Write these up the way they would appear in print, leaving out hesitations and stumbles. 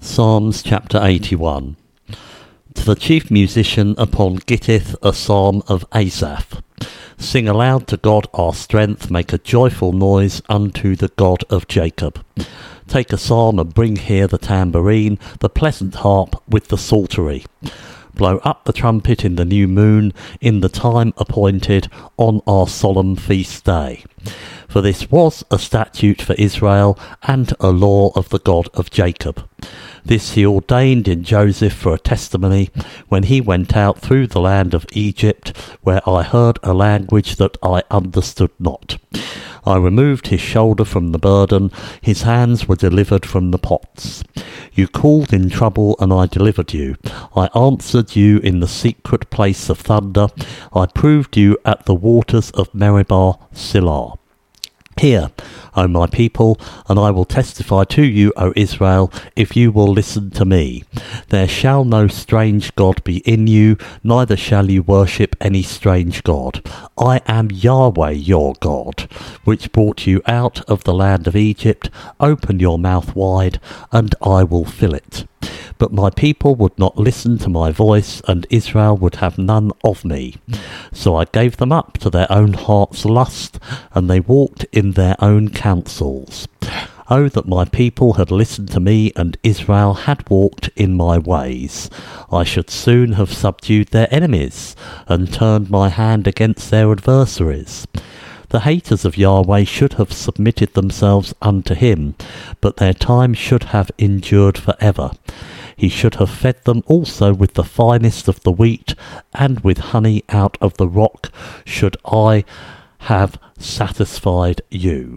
Psalms chapter 81. To the chief musician upon Gittith, a psalm of Asaph. Sing aloud to God our strength, make a joyful noise unto the God of Jacob. Take a psalm and bring here the tambourine, the pleasant harp with the psaltery. Blow up the trumpet in the new moon, in the time appointed, on our solemn feast day. For this was a statute for Israel, and a law of the God of Jacob. This he ordained in Joseph for a testimony, when he went out through the land of Egypt, where I heard a language that I understood not. I removed his shoulder from the burden, his hands were delivered from the pots. You called in trouble, and I delivered you. I answered you in the secret place of thunder. I proved you at the waters of Meribah, Silah. Hear, O my people, and I will testify to you, O Israel, if you will listen to me. There shall no strange God be in you, neither shall you worship any strange god. I am Yahweh your God, which brought you out of the land of Egypt. Open your mouth wide, and I will fill it. But my people would not listen to my voice, and Israel would have none of me. So I gave them up to their own heart's lust, and they walked in their own counsels. Oh, that my people had listened to me, and Israel had walked in my ways. I should soon have subdued their enemies, and turned my hand against their adversaries. The haters of Yahweh should have submitted themselves unto him, but their time should have endured forever. He should have fed them also with the finest of the wheat, and with honey out of the rock should I have satisfied you.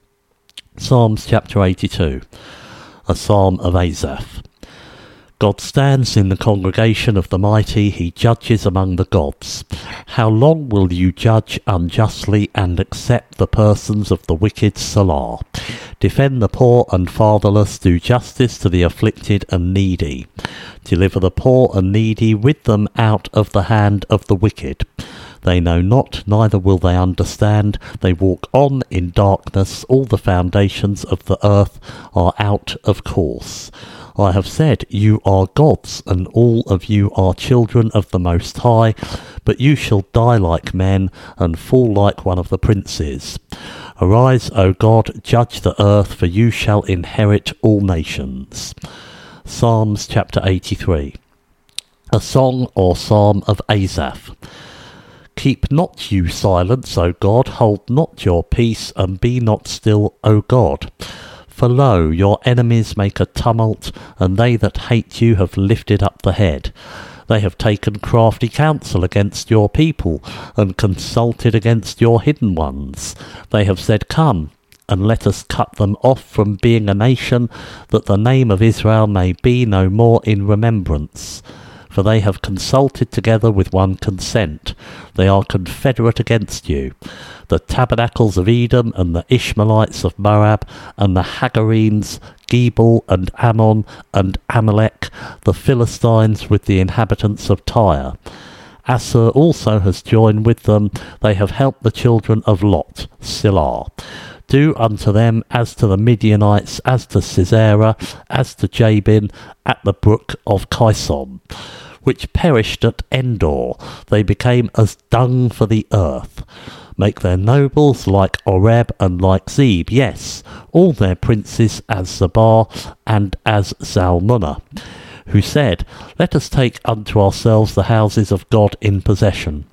Psalms chapter 82. A psalm of Asaph. God stands in the congregation of the mighty, he judges among the gods. How long will you judge unjustly and accept the persons of the wicked? Selah. Defend the poor and fatherless, do justice to the afflicted and needy. Deliver the poor and needy, rid them out of the hand of the wicked. They know not, neither will they understand. They walk on in darkness, all the foundations of the earth are out of course. I have said, you are gods, and all of you are children of the Most High, but you shall die like men, and fall like one of the princes. Arise, O God, judge the earth, for you shall inherit all nations. Psalms chapter 83. A song or psalm of Asaph. Keep not you silence, O God, hold not your peace, and be not still, O God. For lo, your enemies make a tumult, and they that hate you have lifted up the head. They have taken crafty counsel against your people, and consulted against your hidden ones. They have said, Come, and let us cut them off from being a nation, that the name of Israel may be no more in remembrance. For they have consulted together with one consent. They are confederate against you. The tabernacles of Edom, and the Ishmaelites of Moab, and the Hagarenes, Gebal, and Ammon, and Amalek, the Philistines with the inhabitants of Tyre. Assur also has joined with them. They have helped the children of Lot, Silah. Do unto them as to the Midianites, as to Sisera, as to Jabin, at the brook of Kison, which perished at Endor. They became as dung for the earth. Make their nobles like Oreb and like Zeb, yes, all their princes as Zabah and as Zalmunna, who said, Let us take unto ourselves the houses of God in possession.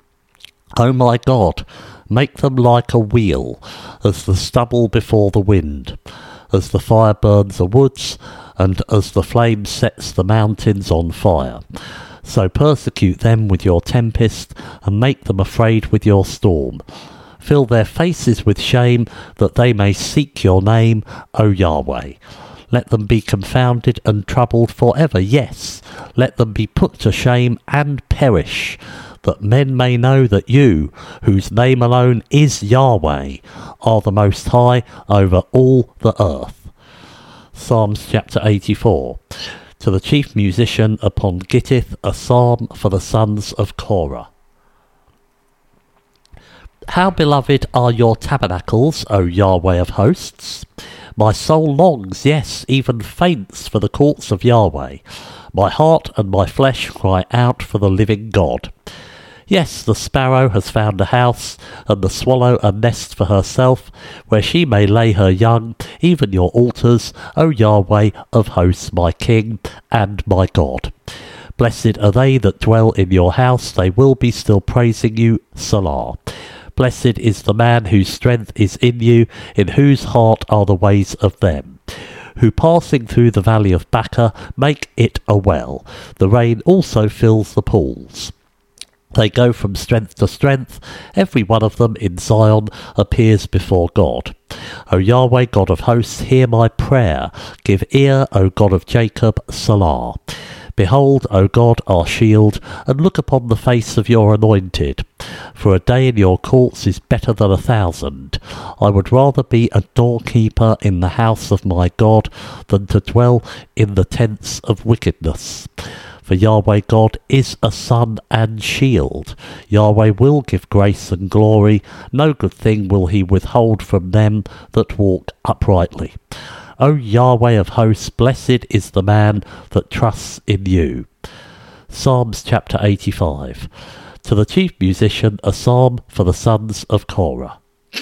O my God, make them like a wheel, as the stubble before the wind, as the fire burns the woods, and as the flame sets the mountains on fire. So persecute them with your tempest, and make them afraid with your storm. Fill their faces with shame, that they may seek your name, O Yahweh. Let them be confounded and troubled for ever, yes, let them be put to shame and perish, that men may know that you, whose name alone is Yahweh, are the Most High over all the earth. Psalms chapter 84. To the chief musician upon Gittith, a psalm for the sons of Korah. How beloved are your tabernacles, O Yahweh of hosts! My soul longs, yes, even faints for the courts of Yahweh. My heart and my flesh cry out for the living God. Yes, the sparrow has found a house, and the swallow a nest for herself, where she may lay her young, even your altars, O Yahweh of hosts, my King and my God. Blessed are they that dwell in your house, they will be still praising you, Salah. Blessed is the man whose strength is in you, in whose heart are the ways of them, who passing through the valley of Baca make it a well. The rain also fills the pools. They go from strength to strength, every one of them in Zion appears before God. O Yahweh, God of hosts, hear my prayer. Give ear, O God of Jacob, Salah. Behold, O God, our shield, and look upon the face of your anointed. For a day in your courts is better than 1,000. I would rather be a doorkeeper in the house of my God than to dwell in the tents of wickedness. For Yahweh God is a sun and shield. Yahweh will give grace and glory. No good thing will he withhold from them that walk uprightly. O Yahweh of hosts, blessed is the man that trusts in you. Psalms chapter 85. To the chief musician, a psalm for the sons of Korah.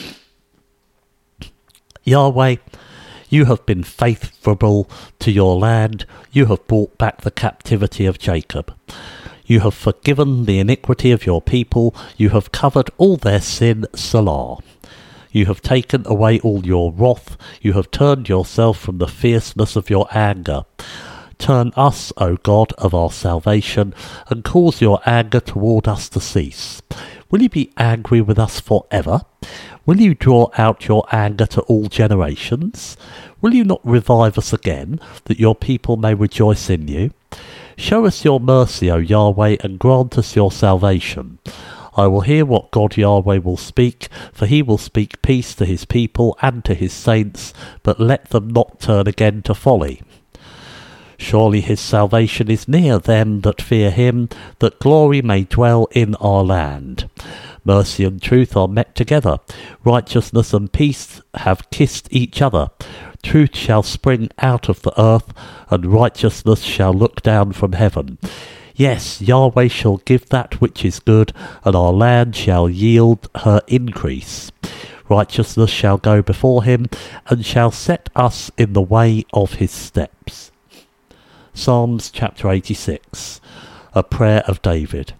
Yahweh, you have been faithful to your land. You have brought back the captivity of Jacob. You have forgiven the iniquity of your people. You have covered all their sin, Salah. You have taken away all your wrath. You have turned yourself from the fierceness of your anger. Turn us, O God of our salvation, and cause your anger toward us to cease. Will you be angry with us forever? Will you draw out your anger to all generations? Will you not revive us again, that your people may rejoice in you? Show us your mercy, O Yahweh, and grant us your salvation. I will hear what God Yahweh will speak, for he will speak peace to his people and to his saints, but let them not turn again to folly. Surely his salvation is near them that fear him, that glory may dwell in our land. Mercy and truth are met together. Righteousness and peace have kissed each other. Truth shall spring out of the earth, and righteousness shall look down from heaven. Yes, Yahweh shall give that which is good, and our land shall yield her increase. Righteousness shall go before him, and shall set us in the way of his steps. Psalms chapter 86. A prayer of David.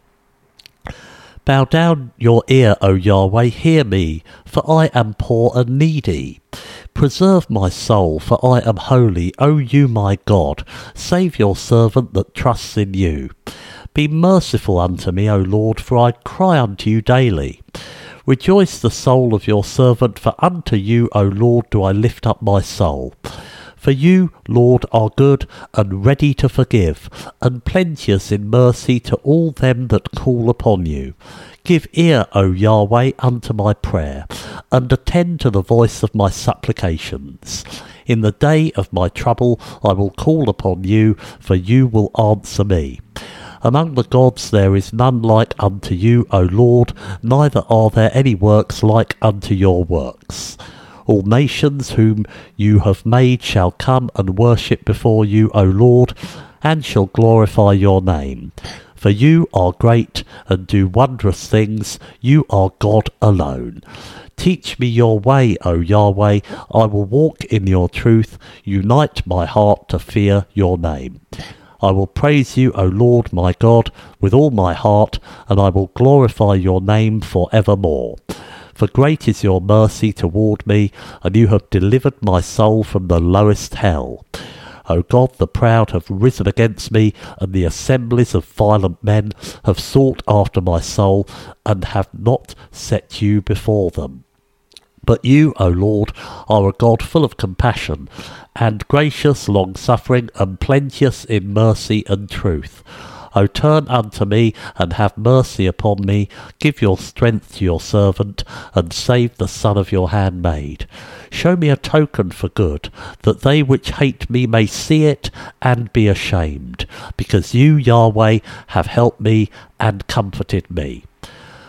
Bow down your ear, O Yahweh, hear me, for I am poor and needy. Preserve my soul, for I am holy, O you my God. Save your servant that trusts in you. Be merciful unto me, O Lord, for I cry unto you daily. Rejoice the soul of your servant, for unto you, O Lord, do I lift up my soul. For you, Lord, are good and ready to forgive, and plenteous in mercy to all them that call upon you. Give ear, O Yahweh, unto my prayer, and attend to the voice of my supplications. In the day of my trouble I will call upon you, for you will answer me. Among the gods there is none like unto you, O Lord, neither are there any works like unto your works. All nations whom you have made shall come and worship before you, O Lord, and shall glorify your name. For you are great and do wondrous things. You are God alone. Teach me your way, O Yahweh. I will walk in your truth. Unite my heart to fear your name. I will praise you, O Lord my God, with all my heart, and I will glorify your name for evermore. For great is your mercy toward me, and you have delivered my soul from the lowest hell. O God, the proud have risen against me, and the assemblies of violent men have sought after my soul, and have not set you before them. But you, O Lord, are a God full of compassion, and gracious, long-suffering, and plenteous in mercy and truth. O turn unto me, and have mercy upon me. Give your strength to your servant, and save the son of your handmaid. Show me a token for good, that they which hate me may see it, and be ashamed, because you, Yahweh, have helped me, and comforted me.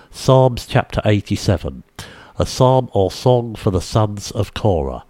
Psalms chapter 87, a psalm or song for the sons of Korah.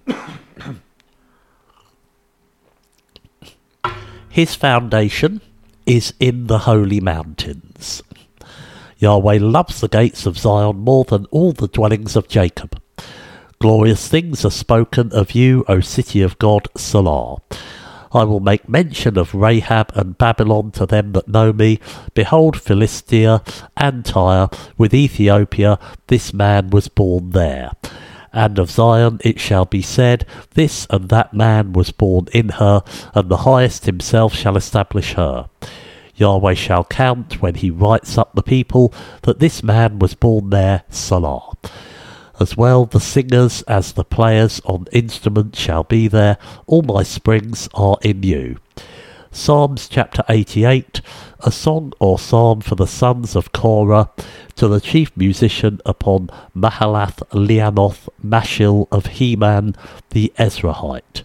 His foundation is in the holy mountains. Yahweh loves the gates of Zion more than all the dwellings of Jacob. Glorious things are spoken of you, O city of God, Selah. I will make mention of Rahab and Babylon to them that know me. Behold, Philistia and Tyre, with Ethiopia, this man was born there. And of Zion it shall be said, this and that man was born in her, and the highest himself shall establish her. Yahweh shall count, when he writes up the people, that this man was born there, Selah. As well the singers as the players on instruments shall be there. All my springs are in you. Psalms chapter 88, a song or psalm for the sons of Korah, to the chief musician upon Mahalath Leanoth Mashil of Heman the Ezrahite.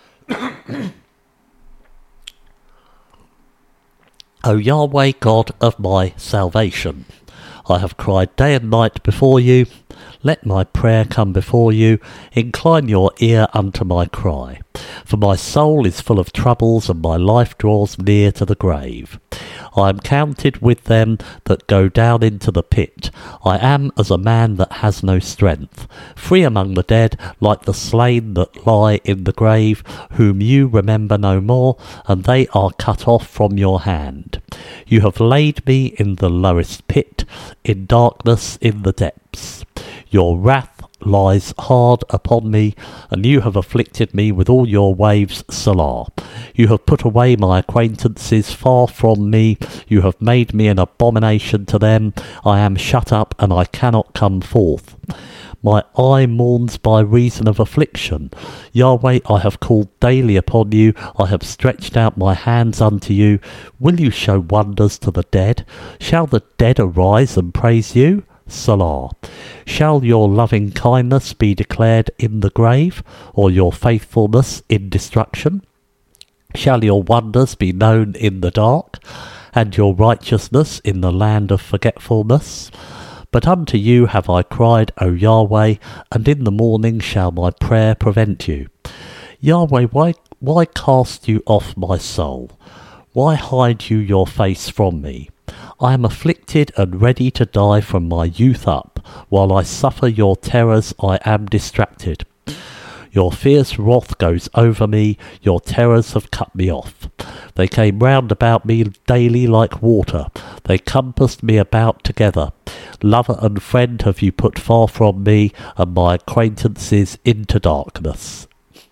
O Yahweh, God of my salvation, I have cried day and night before you. Let my prayer come before you. Incline your ear unto my cry. For my soul is full of troubles, and my life draws near to the grave. I am counted with them that go down into the pit. I am as a man that has no strength, free among the dead, like the slain that lie in the grave, whom you remember no more, and they are cut off from your hand. You have laid me in the lowest pit, in darkness in the depths. Your wrath lies hard upon me, and you have afflicted me with all your waves, Selah. You have put away my acquaintances far from me. You have made me an abomination to them. I am shut up, and I cannot come forth. My eye mourns by reason of affliction. Yahweh, I have called daily upon you. I have stretched out my hands unto you. Will you show wonders to the dead? Shall the dead arise and praise you? Selah. Shall your loving kindness be declared in the grave, or your faithfulness in destruction? Shall your wonders be known in the dark, and your righteousness in the land of forgetfulness? But unto you have I cried, O Yahweh, and in the morning shall my prayer prevent you. Yahweh, why cast you off my soul? Why hide you your face from me? I am afflicted and ready to die from my youth up. While I suffer your terrors, I am distracted. Your fierce wrath goes over me, your terrors have cut me off. They came round about me daily like water, they compassed me about together. Lover and friend have you put far from me, and my acquaintances into darkness.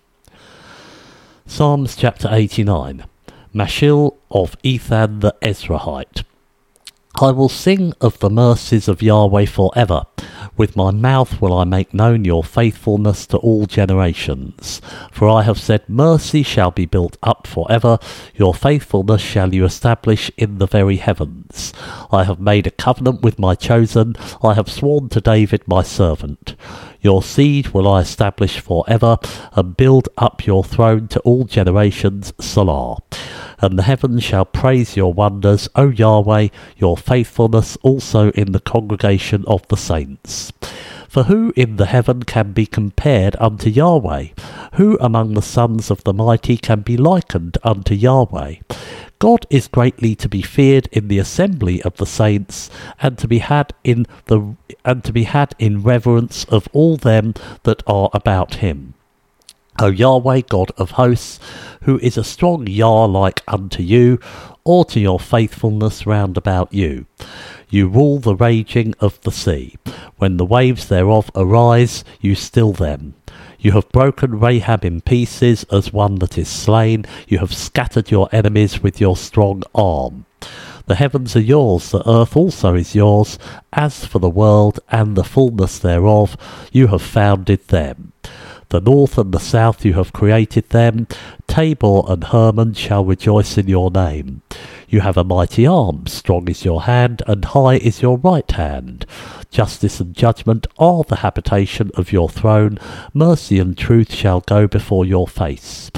Psalms chapter 89, Mashil of Ethan the Ezrahite. I will sing of the mercies of Yahweh forever. With my mouth will I make known your faithfulness to all generations. For I have said, mercy shall be built up forever. Your faithfulness shall you establish in the very heavens. I have made a covenant with my chosen. I have sworn to David my servant. Your seed will I establish forever, and build up your throne to all generations, Selah. And the heavens shall praise your wonders, O Yahweh, your faithfulness also in the congregation of the saints. For who in the heaven can be compared unto Yahweh? Who among the sons of the mighty can be likened unto Yahweh? God is greatly to be feared in the assembly of the saints, and to be had in reverence of all them that are about him. O Yahweh, God of hosts, who is a strong Yah like unto you, or to your faithfulness round about you. You rule the raging of the sea. When the waves thereof arise, you still them. You have broken Rahab in pieces as one that is slain. You have scattered your enemies with your strong arm. The heavens are yours, the earth also is yours. As for the world and the fullness thereof, you have founded them. The north and the south you have created them. Tabor and Hermon shall rejoice in your name. You have a mighty arm, strong is your hand, and high is your right hand. Justice and judgment are the habitation of your throne. Mercy and truth shall go before your face.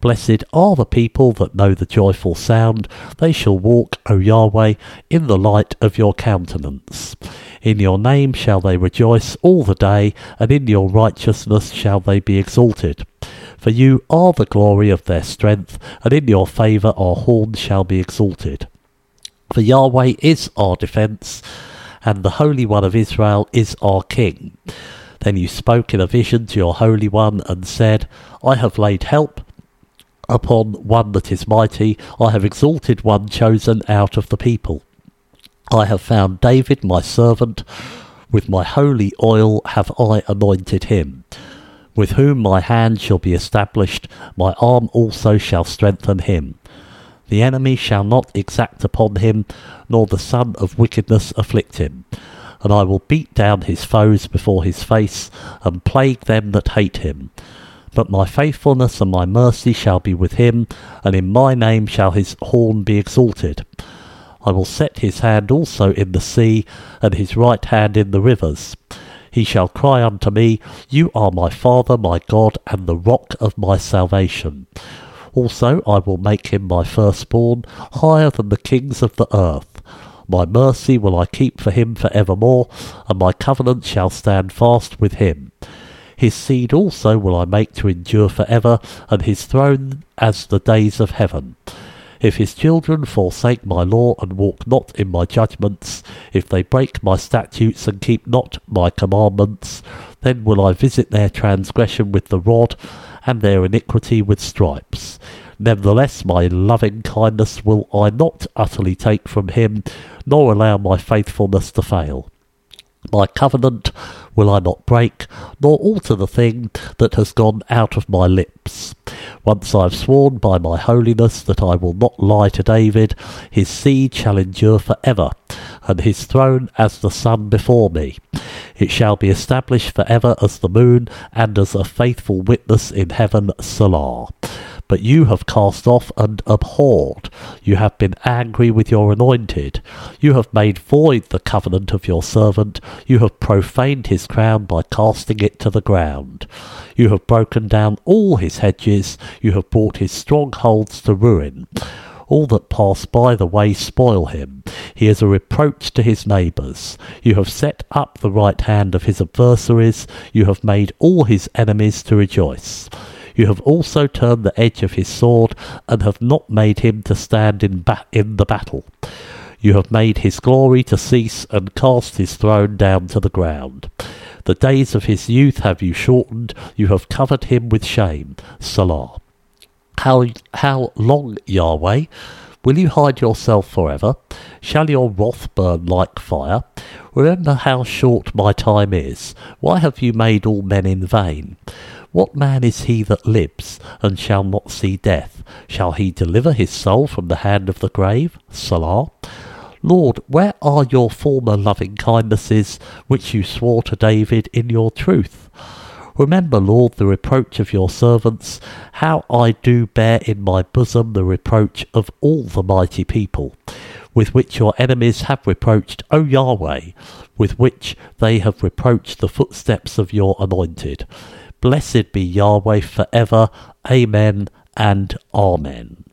Blessed are the people that know the joyful sound. They shall walk, O Yahweh, in the light of your countenance. In your name shall they rejoice all the day, and in your righteousness shall they be exalted. For you are the glory of their strength, and in your favour our horn shall be exalted. For Yahweh is our defence, and the Holy One of Israel is our King. Then you spoke in a vision to your Holy One, and said, I have laid help upon one that is mighty. I have exalted one chosen out of the people. I have found David my servant. With my holy oil have I anointed him, with whom my hand shall be established. My arm also shall strengthen him. The enemy shall not exact upon him, nor the son of wickedness afflict him. And I will beat down his foes before his face, and plague them that hate him. But my faithfulness and my mercy shall be with him, and in my name shall his horn be exalted. I will set his hand also in the sea, and his right hand in the rivers. He shall cry unto me, You are my Father, my God, and the rock of my salvation. Also I will make him my firstborn, higher than the kings of the earth. My mercy will I keep for him for evermore, and my covenant shall stand fast with him. His seed also will I make to endure for ever, and his throne as the days of heaven. If his children forsake my law and walk not in my judgments, if they break my statutes and keep not my commandments, then will I visit their transgression with the rod, and their iniquity with stripes. Nevertheless my loving kindness will I not utterly take from him, nor allow my faithfulness to fail. My covenant will I not break, nor alter the thing that has gone out of my lips. Once I have sworn by my holiness that I will not lie to David, his seed shall endure for ever, and his throne as the sun before me. It shall be established for ever as the moon, and as a faithful witness in heaven, Selah. But you have cast off and abhorred. You have been angry with your anointed. You have made void the covenant of your servant. You have profaned his crown by casting it to the ground. You have broken down all his hedges. You have brought his strongholds to ruin. All that pass by the way spoil him. He is a reproach to his neighbours. You have set up the right hand of his adversaries. You have made all his enemies to rejoice. You have also turned the edge of his sword, and have not made him to stand in the battle. You have made his glory to cease, and cast his throne down to the ground. The days of his youth have you shortened. You have covered him with shame. Selah. How long, Yahweh? Will you hide yourself forever? Shall your wrath burn like fire? Remember how short my time is. Why have you made all men in vain? What man is he that lives, and shall not see death? Shall he deliver his soul from the hand of the grave? Selah. Lord, where are your former loving kindnesses, which you swore to David in your truth? Remember, Lord, the reproach of your servants, how I do bear in my bosom the reproach of all the mighty people, with which your enemies have reproached, O Yahweh, with which they have reproached the footsteps of your anointed. Blessed be Yahweh for ever. Amen and Amen.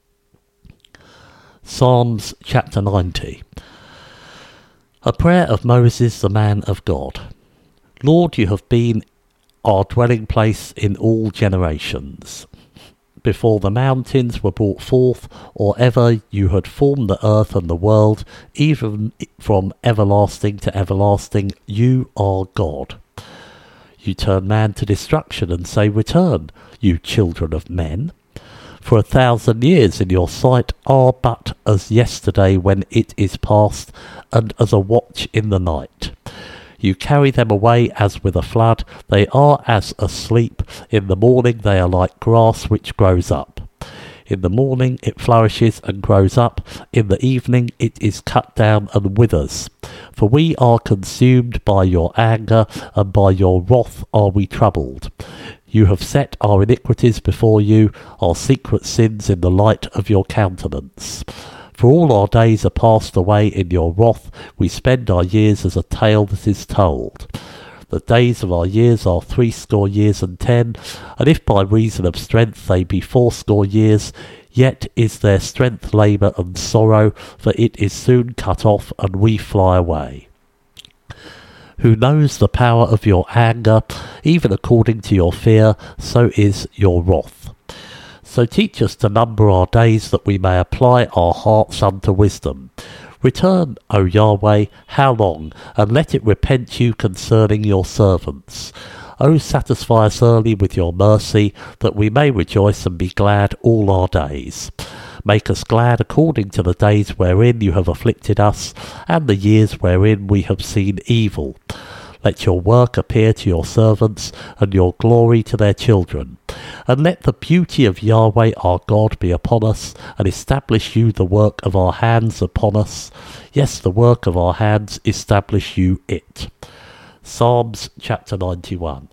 Psalms chapter 90. A prayer of Moses, the man of God. Lord, you have been our dwelling place in all generations. Before the mountains were brought forth, or ever you had formed the earth and the world, even from everlasting to everlasting, you are God. You turn man to destruction and say, Return, you children of men. For 1,000 years in your sight are but as yesterday when it is past, and as a watch in the night. You carry them away as with a flood. They are as asleep. In the morning they are like grass which grows up. In the morning it flourishes and grows up. In the evening it is cut down and withers. For we are consumed by your anger, and by your wrath are we troubled. You have set our iniquities before you, our secret sins in the light of your countenance. For all our days are passed away in your wrath. We spend our years as a tale that is told. The days of our years are 60 years and 10, and if by reason of strength they be 80 years, yet is their strength labour and sorrow, for it is soon cut off, and we fly away. Who knows the power of your anger, even according to your fear, so is your wrath. So teach us to number our days, that we may apply our hearts unto wisdom. Return, O Yahweh, how long, and let it repent you concerning your servants. O satisfy us early with your mercy, that we may rejoice and be glad all our days. Make us glad according to the days wherein you have afflicted us, and the years wherein we have seen evil. Let your work appear to your servants, and your glory to their children. And let the beauty of Yahweh our God be upon us, and establish you the work of our hands upon us. Yes, the work of our hands, establish you it. Psalms chapter 91.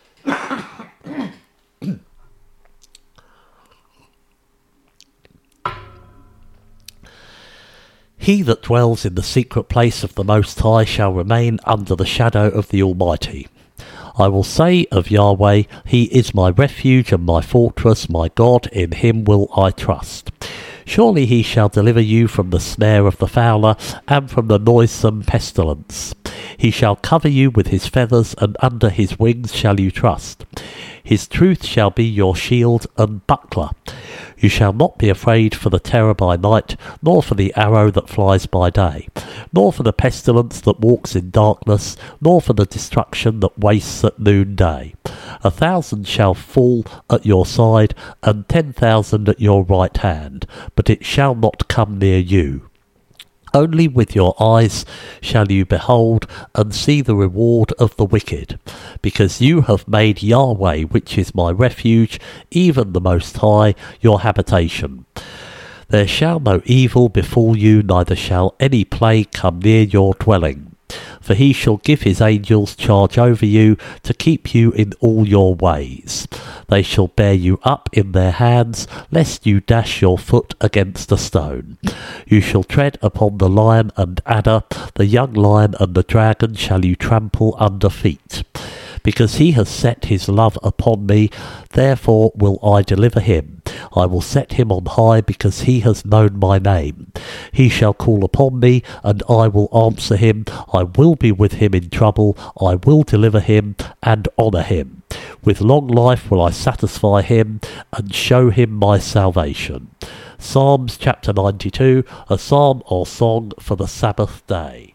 He that dwells in the secret place of the Most High shall remain under the shadow of the Almighty. I will say of Yahweh, He is my refuge and my fortress, my God, in Him will I trust. Surely He shall deliver you from the snare of the fowler, and from the noisome pestilence. He shall cover you with His feathers, and under His wings shall you trust. His truth shall be your shield and buckler. You shall not be afraid for the terror by night, nor for the arrow that flies by day, nor for the pestilence that walks in darkness, nor for the destruction that wastes at noonday. 1,000 shall fall at your side, and 10,000 at your right hand, but it shall not come near you. Only with your eyes shall you behold and see the reward of the wicked, because you have made Yahweh, which is my refuge, even the Most High, your habitation. There shall no evil befall you, neither shall any plague come near your dwelling. For he shall give his angels charge over you, to keep you in all your ways. They shall bear you up in their hands, lest you dash your foot against a stone. You shall tread upon the lion and adder, the young lion and the dragon shall you trample under feet. Because he has set his love upon me, therefore will I deliver him. I will set him on high, because he has known my name. He shall call upon me, and I will answer him. I will be with him in trouble. I will deliver him and honour him. With long life will I satisfy him, and show him my salvation. Psalms chapter 92, a psalm or song for the Sabbath day.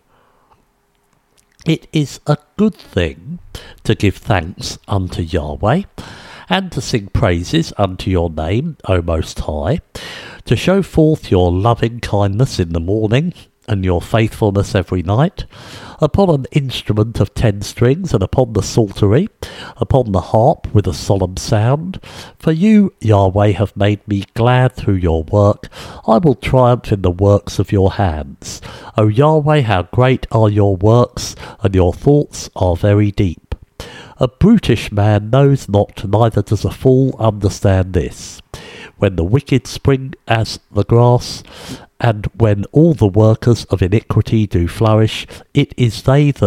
It is a good thing to give thanks unto Yahweh, and to sing praises unto your name, O Most High, to show forth your loving kindness in the morning, and your faithfulness every night, upon an instrument of 10 strings, and upon the psaltery, upon the harp with a solemn sound. For you, Yahweh, have made me glad through your work. I will triumph in the works of your hands. O Yahweh, how great are your works, and your thoughts are very deep. A brutish man knows not, neither does a fool understand this. When the wicked spring as the grass, and when all the workers of iniquity do flourish, it is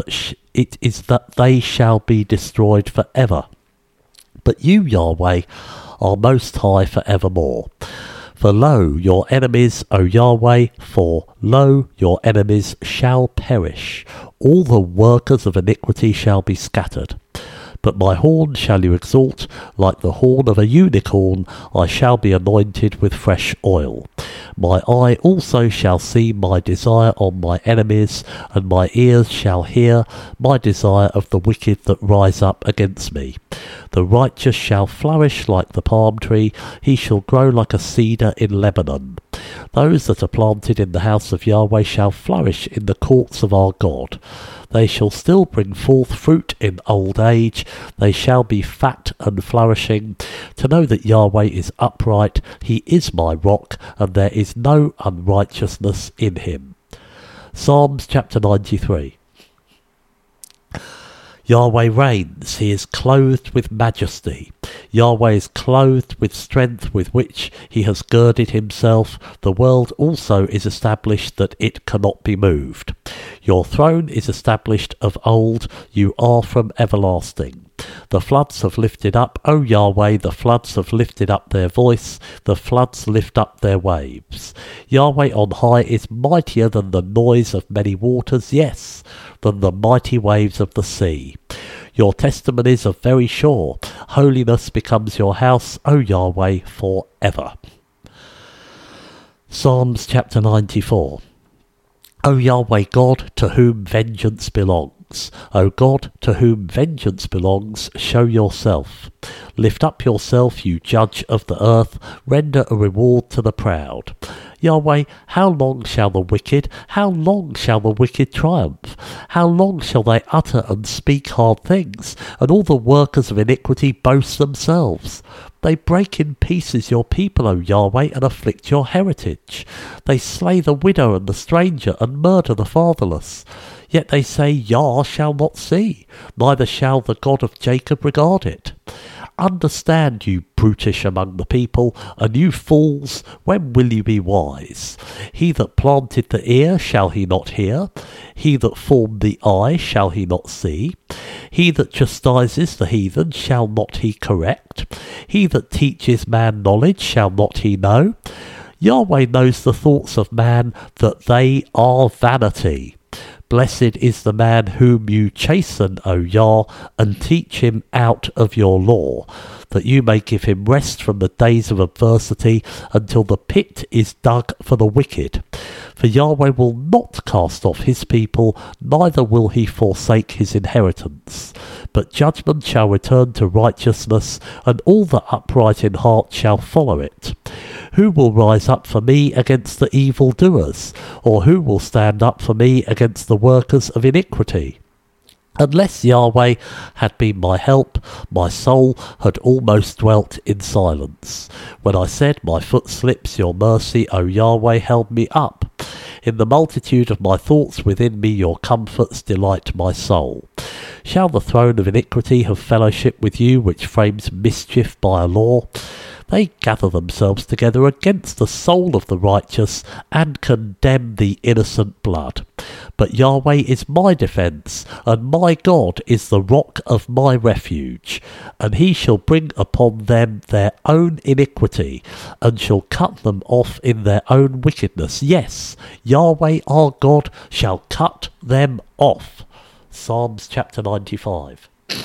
that they shall be destroyed for ever. But you, Yahweh, are most high for evermore. For lo, your enemies, O Yahweh, for lo, your enemies shall perish. All the workers of iniquity shall be scattered. But my horn shall you exalt, like the horn of a unicorn. I shall be anointed with fresh oil. My eye also shall see my desire on my enemies, and my ears shall hear my desire of the wicked that rise up against me. The righteous shall flourish like the palm tree, he shall grow like a cedar in Lebanon. Those that are planted in the house of Yahweh shall flourish in the courts of our God. They shall still bring forth fruit in old age. They shall be fat and flourishing. To know that Yahweh is upright, he is my rock, and there is no unrighteousness in him. Psalms chapter 93. Yahweh reigns, he is clothed with majesty. Yahweh is clothed with strength with which he has girded himself. The world also is established that it cannot be moved. Your throne is established of old, you are from everlasting. The floods have lifted up, O Yahweh, the floods have lifted up their voice, the floods lift up their waves. Yahweh on high is mightier than the noise of many waters, yes, than the mighty waves of the sea. Your testimonies are very sure. Holiness becomes your house, O Yahweh, forever. Psalms chapter 94. O Yahweh God, to whom vengeance belongs. O God, to whom vengeance belongs, show yourself. Lift up yourself, you judge of the earth, render a reward to the proud. Yahweh, how long shall the wicked triumph? How long shall they utter and speak hard things, and all the workers of iniquity boast themselves? They break in pieces your people, O Yahweh, and afflict your heritage. They slay the widow and the stranger, and murder the fatherless. Yet they say, Yah shall not see, neither shall the God of Jacob regard it. Understand, you brutish among the people, and you fools, when will you be wise? He that planted the ear, shall he not hear? He that formed the eye, shall he not see? He that chastises the heathen, shall not he correct? He that teaches man knowledge, shall not he know? Yahweh knows the thoughts of man, that they are vanity. Blessed is the man whom you chasten, O Yah, and teach him out of your law, that you may give him rest from the days of adversity, until the pit is dug for the wicked. For Yahweh will not cast off his people, neither will he forsake his inheritance. But judgment shall return to righteousness, and all the upright in heart shall follow it. Who will rise up for me against the evildoers? Or who will stand up for me against the workers of iniquity? Unless Yahweh had been my help, my soul had almost dwelt in silence. When I said, my foot slips, your mercy, O Yahweh, held me up. In the multitude of my thoughts within me, your comforts delight my soul. Shall the throne of iniquity have fellowship with you, which frames mischief by a law? They gather themselves together against the soul of the righteous, and condemn the innocent blood. But Yahweh is my defence, and my God is the rock of my refuge. And he shall bring upon them their own iniquity, and shall cut them off in their own wickedness. Yes, Yahweh our God shall cut them off. Psalms chapter 95.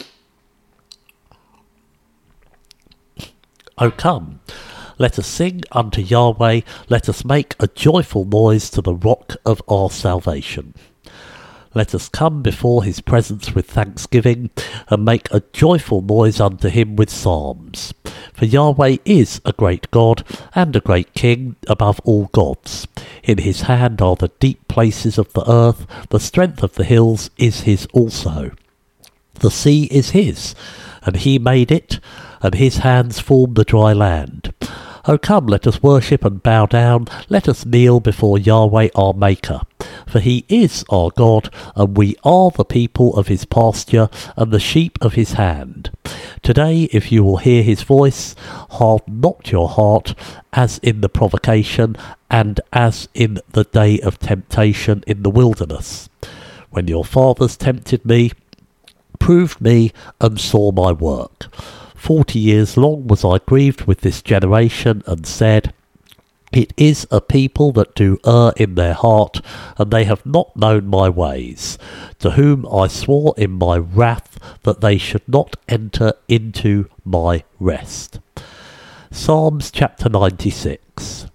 O come, let us sing unto Yahweh, let us make a joyful noise to the rock of our salvation. Let us come before his presence with thanksgiving, and make a joyful noise unto him with psalms. For Yahweh is a great God, and a great King above all gods. In his hand are the deep places of the earth, the strength of the hills is his also. The sea is his, and he made it, and his hands formed the dry land. O come, let us worship and bow down, let us kneel before Yahweh our Maker. For he is our God, and we are the people of his pasture, and the sheep of his hand. Today, if you will hear his voice, harden not your heart, as in the provocation, and as in the day of temptation in the wilderness, when your fathers tempted me, proved me, and saw my work. 40 years long was I grieved with this generation, and said, It is a people that do err in their heart, and they have not known my ways, to whom I swore in my wrath that they should not enter into my rest. Psalms chapter 96.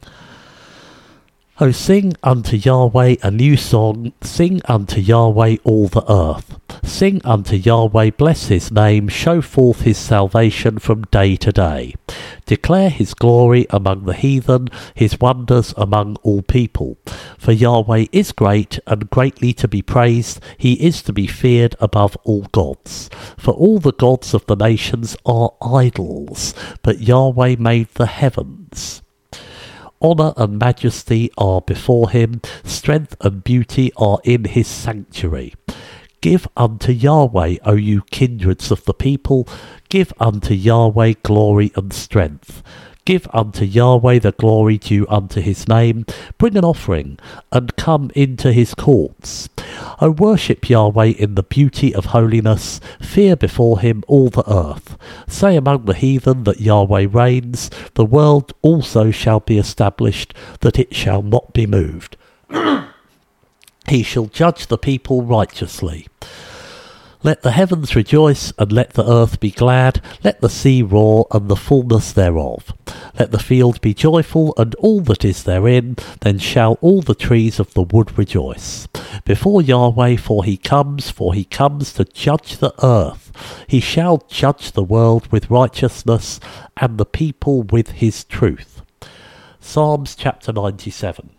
O sing unto Yahweh a new song, sing unto Yahweh all the earth. Sing unto Yahweh, bless his name, show forth his salvation from day to day. Declare his glory among the heathen, his wonders among all people. For Yahweh is great, and greatly to be praised, he is to be feared above all gods. For all the gods of the nations are idols, but Yahweh made the heavens. Honour and majesty are before him, strength and beauty are in his sanctuary. Give unto Yahweh, O you kindreds of the people, give unto Yahweh glory and strength. Give unto Yahweh the glory due unto his name. Bring an offering, and come into his courts. O worship Yahweh in the beauty of holiness. Fear before him all the earth. Say among the heathen that Yahweh reigns. The world also shall be established, that it shall not be moved. He shall judge the people righteously. Let the heavens rejoice, and let the earth be glad. Let the sea roar, and the fullness thereof. Let the field be joyful, and all that is therein. Then shall all the trees of the wood rejoice before Yahweh, for he comes to judge the earth. He shall judge the world with righteousness, and the people with his truth. Psalms chapter 97.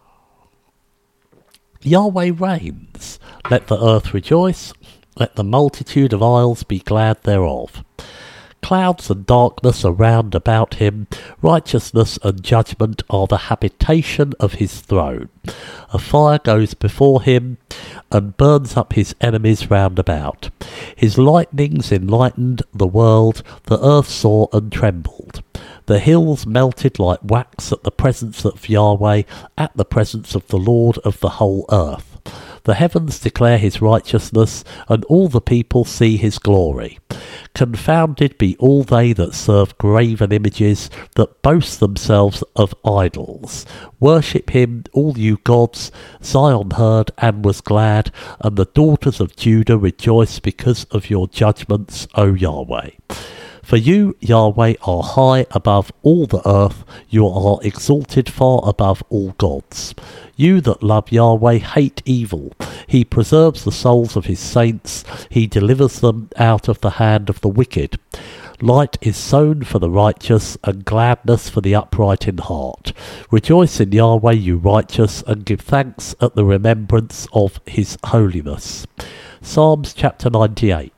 Yahweh reigns. Let the earth rejoice. Let the multitude of isles be glad thereof. Clouds and darkness are round about him. Righteousness and judgment are the habitation of his throne. A fire goes before him, and burns up his enemies round about. His lightnings enlightened the world. The earth saw and trembled. The hills melted like wax at the presence of Yahweh, at the presence of the Lord of the whole earth. The heavens declare his righteousness, and all the people see his glory. Confounded be all they that serve graven images, that boast themselves of idols. Worship him, all you gods. Zion heard and was glad, and the daughters of Judah rejoice because of your judgments, O Yahweh. For you, Yahweh, are high above all the earth. You are exalted far above all gods. You that love Yahweh hate evil. He preserves the souls of his saints. He delivers them out of the hand of the wicked. Light is sown for the righteous, and gladness for the upright in heart. Rejoice in Yahweh, you righteous, and give thanks at the remembrance of his holiness. Psalms chapter 98.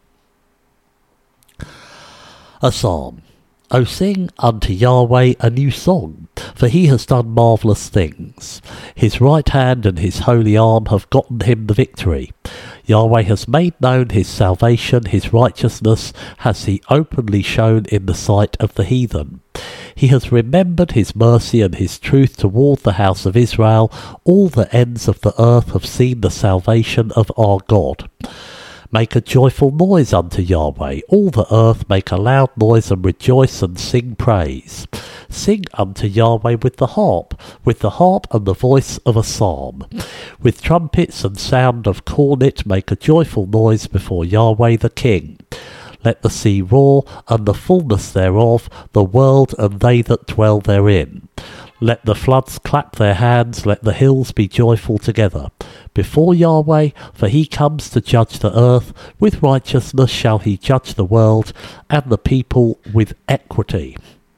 A psalm. O sing unto Yahweh a new song, for he has done marvellous things. His right hand and his holy arm have gotten him the victory. Yahweh has made known his salvation, his righteousness has he openly shown in the sight of the heathen. He has remembered his mercy and his truth toward the house of Israel. All the ends of the earth have seen the salvation of our God. Make a joyful noise unto Yahweh. All the earth make a loud noise and rejoice and sing praise. Sing unto Yahweh with the harp and the voice of a psalm. With trumpets and sound of cornet make a joyful noise before Yahweh the King. Let the sea roar, and the fullness thereof, the world and they that dwell therein. Let the floods clap their hands, let the hills be joyful together. Before Yahweh, for he comes to judge the earth. With righteousness shall he judge the world, and the people with equity.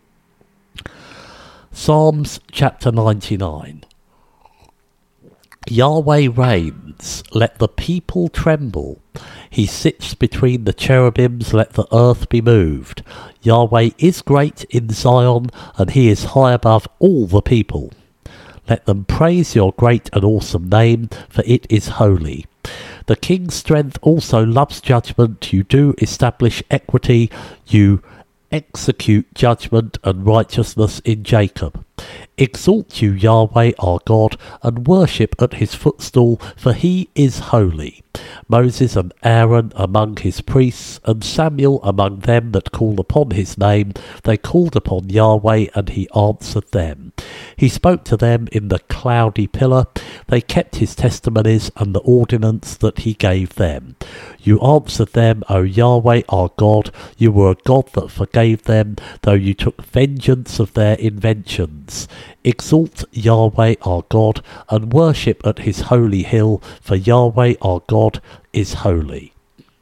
Psalms chapter 99. Yahweh reigns, let the people tremble. He sits between the cherubims, let the earth be moved. Yahweh is great in Zion, and he is high above all the people. Let them praise your great and awesome name, for it is holy. The king's strength also loves judgment. You do establish equity. You execute judgment and righteousness in Jacob. Exalt you, Yahweh our God, and worship at his footstool, for he is holy. Moses and Aaron among his priests, and Samuel among them that call upon his name, they called upon Yahweh, and he answered them. He spoke to them in the cloudy pillar. They kept his testimonies and the ordinance that he gave them. You answered them, O Yahweh our God. You were a God that forgave them, though you took vengeance of their inventions. Exalt Yahweh our God, and worship at his holy hill, for Yahweh our God is holy.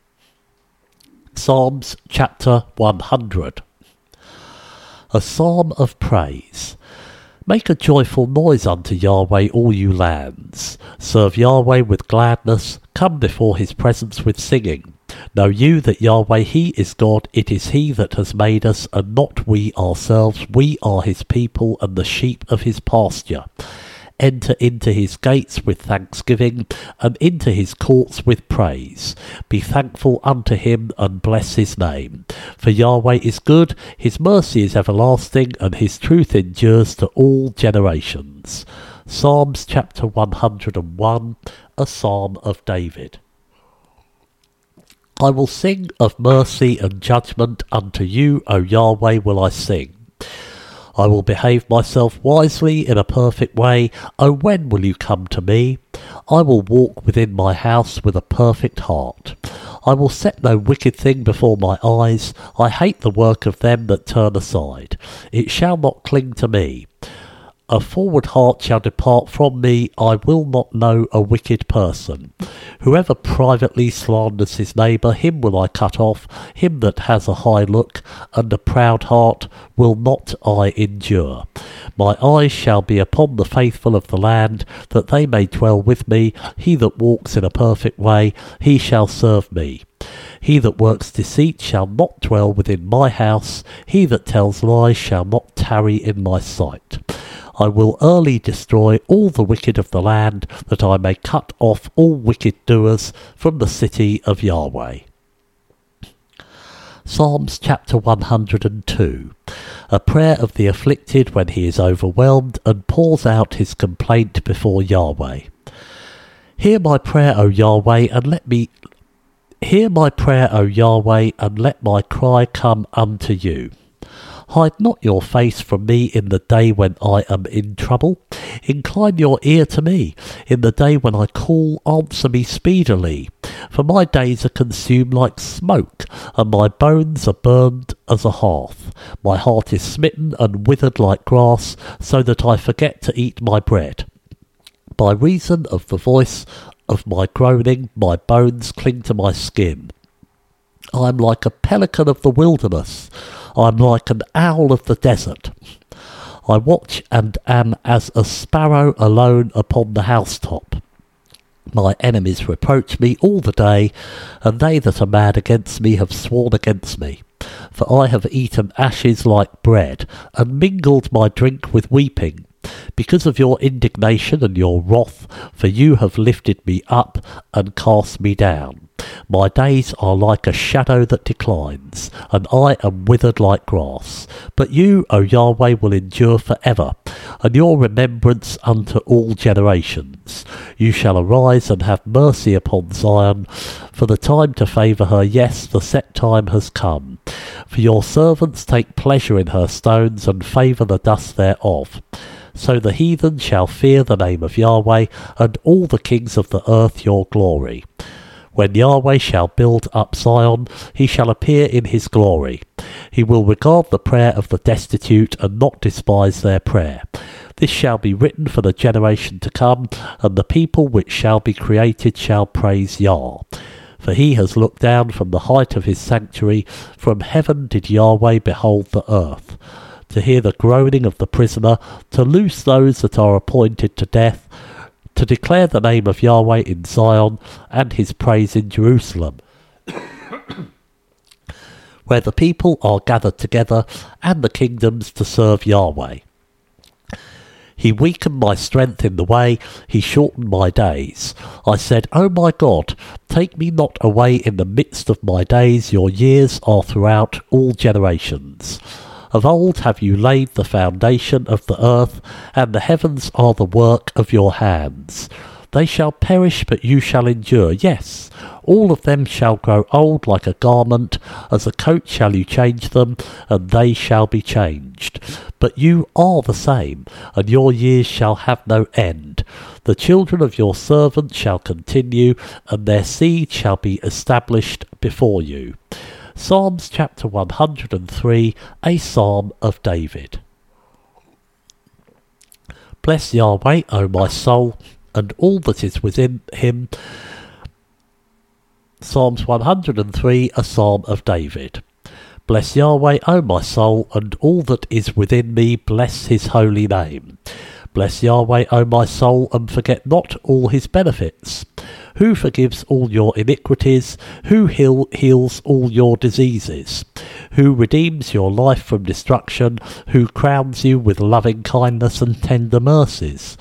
Psalms chapter 100. A psalm of praise. Make a joyful noise unto Yahweh, all you lands. Serve Yahweh with gladness. Come before his presence with singing. Know you that Yahweh, he is God. It is he that has made us, and not we ourselves. We are his people, and the sheep of his pasture. Enter into his gates with thanksgiving, and into his courts with praise. Be thankful unto him, and bless his name. For Yahweh is good, his mercy is everlasting, and his truth endures to all generations. Psalms chapter 101, a psalm of David. I will sing of mercy and judgment, unto you, O Yahweh, will I sing. I will behave myself wisely in a perfect way. O when will you come to me? I will walk within my house with a perfect heart. I will set no wicked thing before my eyes. I hate the work of them that turn aside. It shall not cling to me. A forward heart shall depart from me. I will not know a wicked person. Whoever privately slanders his neighbour, him will I cut off. Him that has a high look and a proud heart will not I endure. My eyes shall be upon the faithful of the land, that they may dwell with me. He that walks in a perfect way, he shall serve me. He that works deceit shall not dwell within my house. He that tells lies shall not tarry in my sight. I will early destroy all the wicked of the land, that I may cut off all wicked doers from the city of Yahweh. Psalms chapter 102. A prayer of the afflicted when he is overwhelmed and pours out his complaint before Yahweh. Hear my prayer, O Yahweh, and let me Hear my prayer, O Yahweh, and let my cry come unto you. Hide not your face from me in the day when I am in trouble. Incline your ear to me. In the day when I call, answer me speedily. For my days are consumed like smoke, and my bones are burned as a hearth. My heart is smitten and withered like grass, so that I forget to eat my bread. By reason of the voice of my groaning, my bones cling to my skin. I am like a pelican of the wilderness. I am like an owl of the desert. I watch and am as a sparrow alone upon the housetop. My enemies reproach me all the day, and they that are mad against me have sworn against me. For I have eaten ashes like bread, and mingled my drink with weeping. Because of your indignation and your wrath, for you have lifted me up and cast me down. My days are like a shadow that declines, and I am withered like grass. But you, O Yahweh, will endure for ever, and your remembrance unto all generations. You shall arise and have mercy upon Zion, for the time to favour her, yes, the set time has come. For your servants take pleasure in her stones, and favour the dust thereof. So the heathen shall fear the name of Yahweh, and all the kings of the earth your glory. When Yahweh shall build up Zion, he shall appear in his glory. He will regard the prayer of the destitute, and not despise their prayer. This shall be written for the generation to come, and the people which shall be created shall praise Yah. For he has looked down from the height of his sanctuary. From heaven did Yahweh behold the earth, to hear the groaning of the prisoner, to loose those that are appointed to death, to declare the name of Yahweh in Zion, and his praise in Jerusalem, where the people are gathered together, and the kingdoms to serve Yahweh. He weakened my strength in the way, he shortened my days. I said, O my God, take me not away in the midst of my days, your years are throughout all generations. Of old have you laid the foundation of the earth, and the heavens are the work of your hands. They shall perish, but you shall endure. Yes, all of them shall grow old like a garment. As a coat shall you change them, and they shall be changed. But you are the same, and your years shall have no end. The children of your servants shall continue, and their seed shall be established before you. Psalms chapter 103, a psalm of David. Bless Yahweh, O my soul, and all that is within him. Psalms 103, a psalm of David. Bless Yahweh, O my soul, and all that is within me, bless his holy name. Bless Yahweh, O my soul, and forget not all his benefits. Who forgives all your iniquities? Who heals all your diseases? Who redeems your life from destruction? Who crowns you with loving kindness and tender mercies?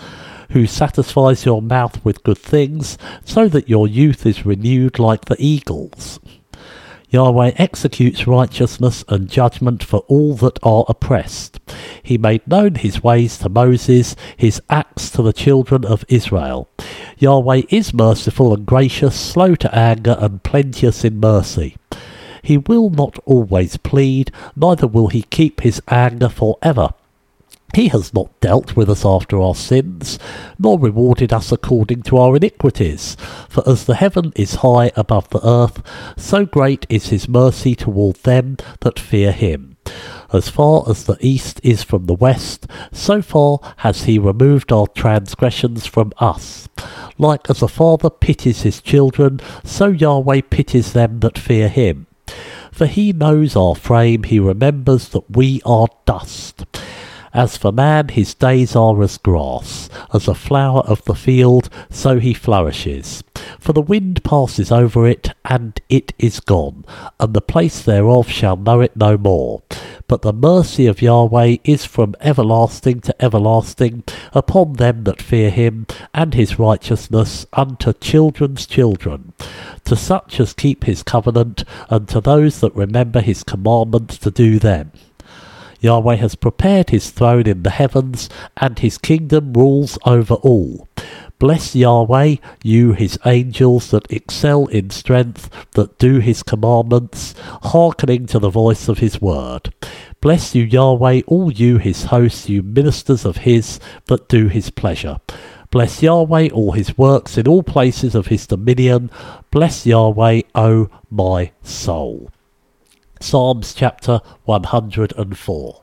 who satisfies your mouth with good things, so that your youth is renewed like the eagles. Yahweh executes righteousness and judgment for all that are oppressed. He made known his ways to Moses, his acts to the children of Israel. Yahweh is merciful and gracious, slow to anger and plenteous in mercy. He will not always plead, neither will he keep his anger forever. He has not dealt with us after our sins, nor rewarded us according to our iniquities. For as the heaven is high above the earth, so great is his mercy toward them that fear him. As far as the east is from the west, so far has he removed our transgressions from us. Like as a father pities his children, so Yahweh pities them that fear him. For he knows our frame, he remembers that we are dust. As for man, his days are as grass, as a flower of the field, so he flourishes. For the wind passes over it, and it is gone, and the place thereof shall know it no more. But the mercy of Yahweh is from everlasting to everlasting upon them that fear him, and his righteousness unto children's children, to such as keep his covenant, and to those that remember his commandments to do them. Yahweh has prepared his throne in the heavens, and his kingdom rules over all. Bless Yahweh, you his angels that excel in strength, that do his commandments, hearkening to the voice of his word. Bless you, Yahweh, all you his hosts, you ministers of his, that do his pleasure. Bless Yahweh, all his works in all places of his dominion. Bless Yahweh, O my soul. Psalms chapter 104.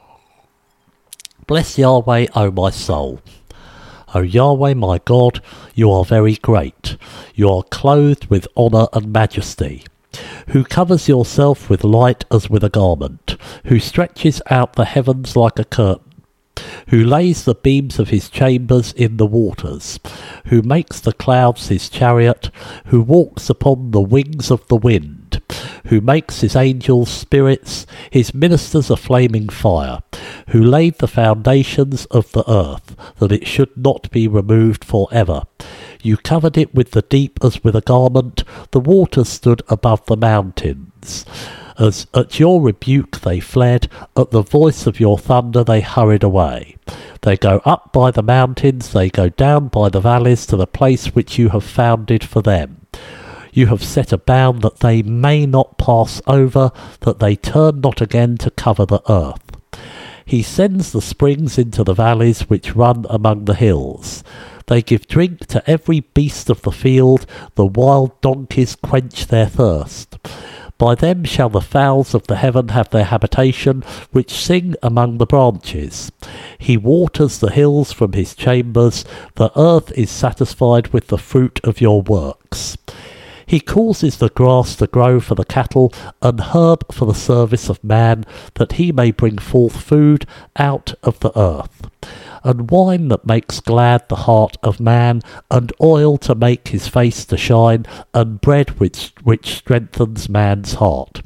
Bless Yahweh, O my soul. O Yahweh my God, you are very great. You are clothed with honour and majesty. Who covers yourself with light as with a garment, who stretches out the heavens like a curtain, who lays the beams of his chambers in the waters, who makes the clouds his chariot, who walks upon the wings of the wind, who makes his angels spirits, his ministers a flaming fire, who laid the foundations of the earth, that it should not be removed for ever. You covered it with the deep as with a garment, the waters stood above the mountains. As at your rebuke they fled, at the voice of your thunder they hurried away. They go up by the mountains, they go down by the valleys to the place which you have founded for them. You have set a bound that they may not pass over, that they turn not again to cover the earth. He sends the springs into the valleys which run among the hills. They give drink to every beast of the field, the wild donkeys quench their thirst. By them shall the fowls of the heaven have their habitation, which sing among the branches. He waters the hills from his chambers, the earth is satisfied with the fruit of your works. He causes the grass to grow for the cattle, and herb for the service of man, that he may bring forth food out of the earth, and wine that makes glad the heart of man, and oil to make his face to shine, and bread which strengthens man's heart.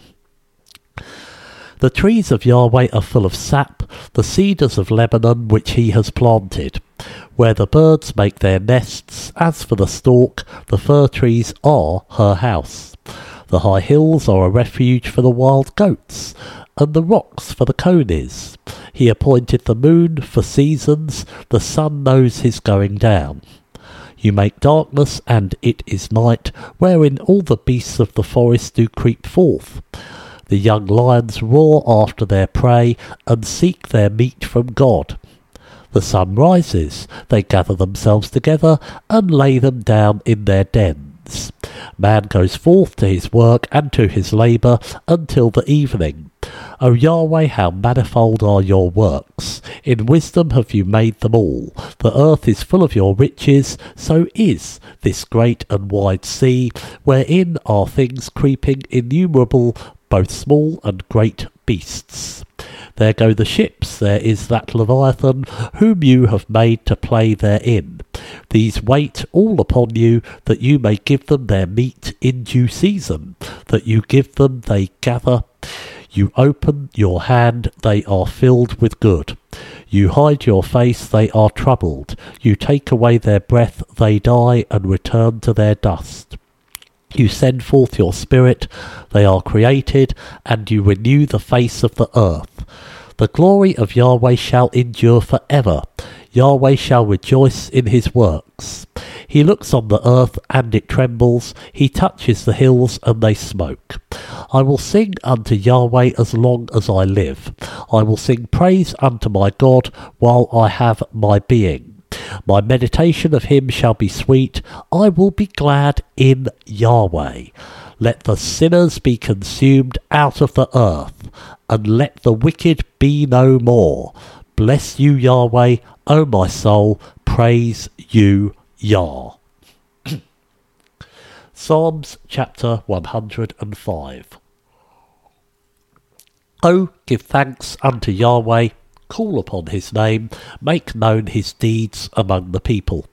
The trees of Yahweh are full of sap, the cedars of Lebanon which he has planted. Where the birds make their nests, as for the stork, the fir trees are her house. The high hills are a refuge for the wild goats, and the rocks for the conies. He appointed the moon for seasons, the sun knows his going down. You make darkness, and it is night, wherein all the beasts of the forest do creep forth. The young lions roar after their prey, and seek their meat from God. The sun rises, they gather themselves together, and lay them down in their dens. Man goes forth to his work and to his labour until the evening. O Yahweh, how manifold are your works! In wisdom have you made them all. The earth is full of your riches, so is this great and wide sea, wherein are things creeping innumerable, both small and great beasts. There go the ships, there is that Leviathan, whom you have made to play therein. These wait all upon you, that you may give them their meat in due season. That you give them, they gather. You open your hand, they are filled with good. You hide your face, they are troubled. You take away their breath, they die and return to their dust. You send forth your spirit, they are created, and you renew the face of the earth. The glory of Yahweh shall endure forever. Yahweh shall rejoice in his works. He looks on the earth, and it trembles. He touches the hills, and they smoke. I will sing unto Yahweh as long as I live. I will sing praise unto my God while I have my being. My meditation of him shall be sweet. I will be glad in Yahweh. Let the sinners be consumed out of the earth, and let the wicked be no more. Bless you, Yahweh, O my soul, praise you, Yah. Psalms chapter 105. O give thanks unto Yahweh, call upon his name, make known his deeds among the people.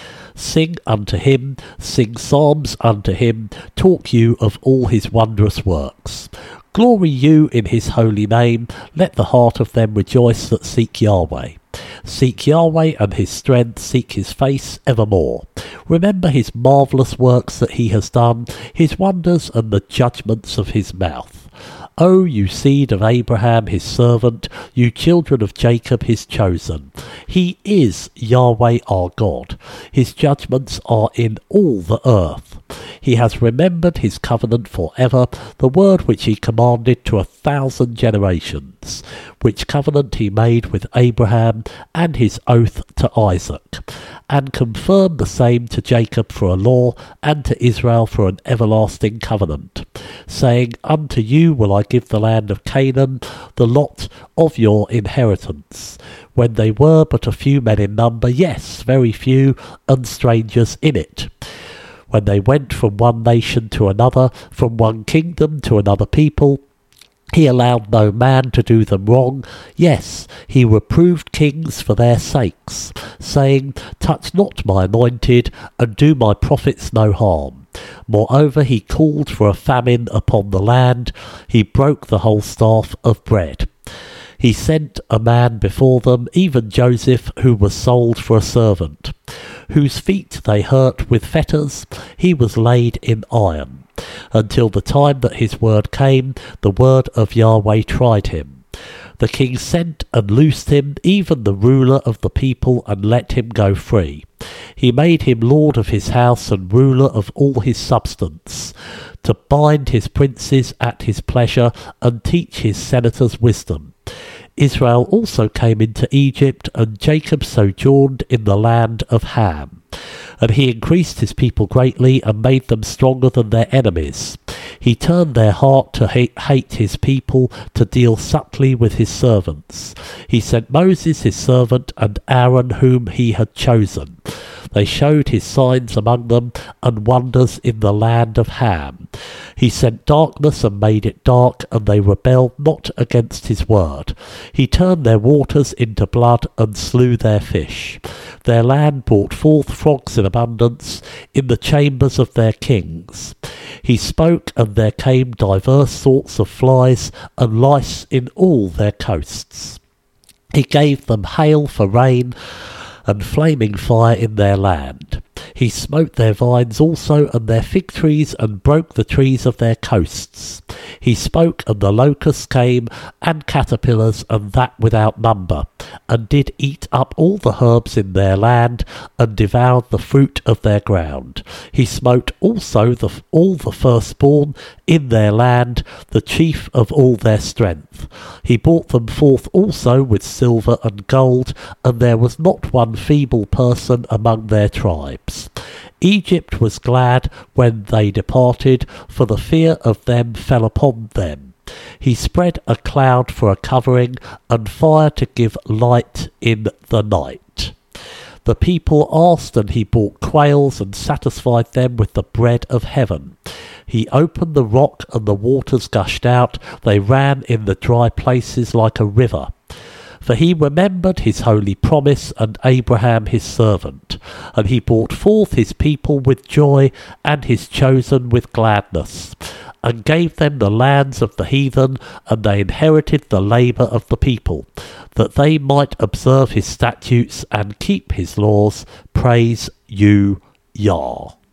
Sing unto him, sing psalms unto him, talk you of all his wondrous works. Glory you in his holy name, let the heart of them rejoice that seek Yahweh. Seek Yahweh and his strength, seek his face evermore. Remember his marvellous works that he has done, his wonders and the judgments of his mouth. O you seed of Abraham his servant, you children of Jacob his chosen. He is Yahweh our God. His judgments are in all the earth. He has remembered his covenant for ever, the word which he commanded to 1,000 generations, which covenant he made with Abraham, and his oath to Isaac, and confirmed the same to Jacob for a law, and to Israel for an everlasting covenant, saying, Unto you will I give the land of Canaan, the lot of your inheritance, when they were but a few men in number, yes, very few, and strangers in it. When they went from one nation to another, from one kingdom to another people, he allowed no man to do them wrong. Yes, he reproved kings for their sakes, saying, Touch not my anointed, and do my prophets no harm. Moreover, he called for a famine upon the land. He broke the whole staff of bread. He sent a man before them, even Joseph, who was sold for a servant, whose feet they hurt with fetters. He was laid in iron, until the time that his word came. The word of Yahweh tried him. The king sent and loosed him, even the ruler of the people, and let him go free. He made him lord of his house and ruler of all his substance, to bind his princes at his pleasure, and teach his senators wisdom. Israel also came into Egypt, and Jacob sojourned in the land of Ham. And he increased his people greatly, and made them stronger than their enemies. He turned their heart to hate his people, to deal subtly with his servants. He sent Moses his servant, and Aaron whom he had chosen. They showed his signs among them, and wonders in the land of Ham. He sent darkness and made it dark, and they rebelled not against his word. He turned their waters into blood, and slew their fish. Their land brought forth frogs in abundance in the chambers of their kings. He spoke, and there came divers sorts of flies, and lice in all their coasts. He gave them hail for rain, and flaming fire in their land. He smote their vines also, and their fig trees, and broke the trees of their coasts. He spoke, and the locusts came, and caterpillars, and that without number, and did eat up all the herbs in their land, and devoured the fruit of their ground. He smote also all the firstborn in their land, the chief of all their strength. He brought them forth also with silver and gold, and there was not one feeble person among their tribes. Egypt was glad when they departed, for the fear of them fell upon them. He spread a cloud for a covering, and fire to give light in the night. The people asked, and he brought quails, and satisfied them with the bread of heaven. He opened the rock, and the waters gushed out. They ran in the dry places like a river. For he remembered his holy promise, and Abraham his servant. And he brought forth his people with joy, and his chosen with gladness. and gave them the lands of the heathen, and they inherited the labour of the people, that they might observe his statutes and keep his laws. Praise you, Yah.